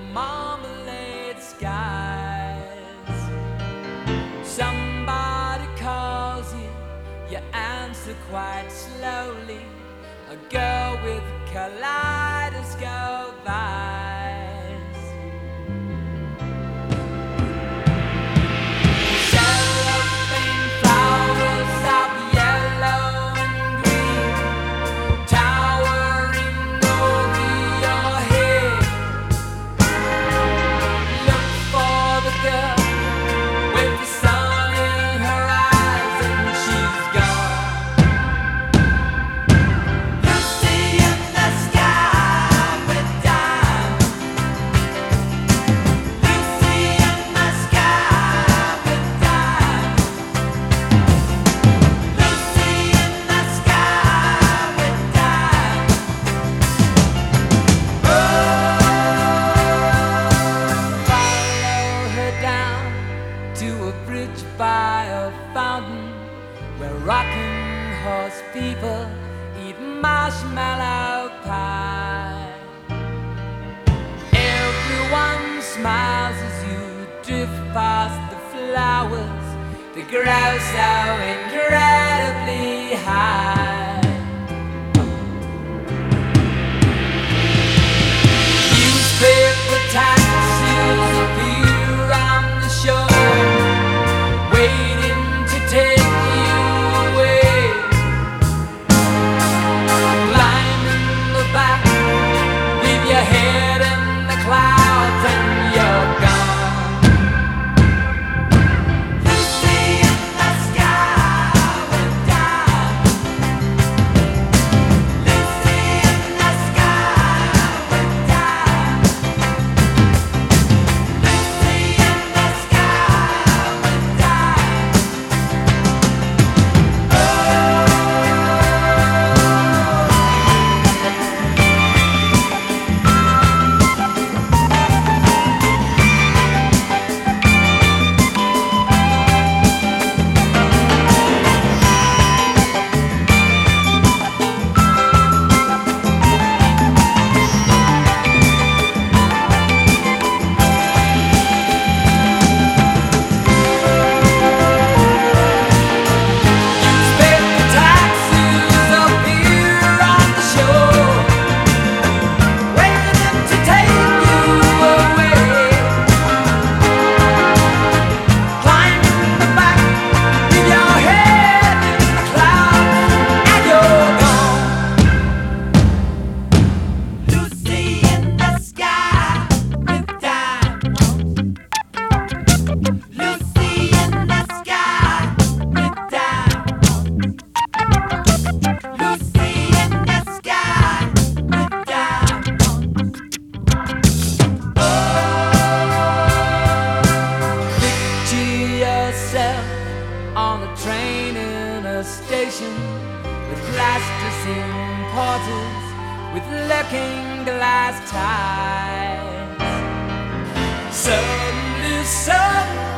marmalade skies. Somebody calls you, you answer quite slowly. A girl with kaleidoscope eyes. Cellophane flowers of yellow and green, towering over your head. Look for the girl with the sun in her eyes, and she's gone. Lucy in the sky with diamonds. Lucy in the sky with diamonds. Lucy in the sky with diamonds. Follow her down to a bridge by a fountain where rocking horse people eat marshmallow pie. Everyone smiles as you drift past the flowers that grow so incredibly high. Newspaper taxis appear on the shore, waiting to take you away. Climb in the back, leave your head in the clouds, and you're gone. Lucy in the sky with diamonds. Lucy in the sky with diamonds. Lucy in the sky with diamonds. Newspaper taxis appear on the shore, waiting to take you away. Climb in the back, leave your head in the clouds, and you're gone. Lucy in the sky with diamonds. Lucy in the sky with diamonds. Lucy in the sky with diamonds. Picture yourself on a train in a station with plasticine porters with looking glass ties. Suddenly,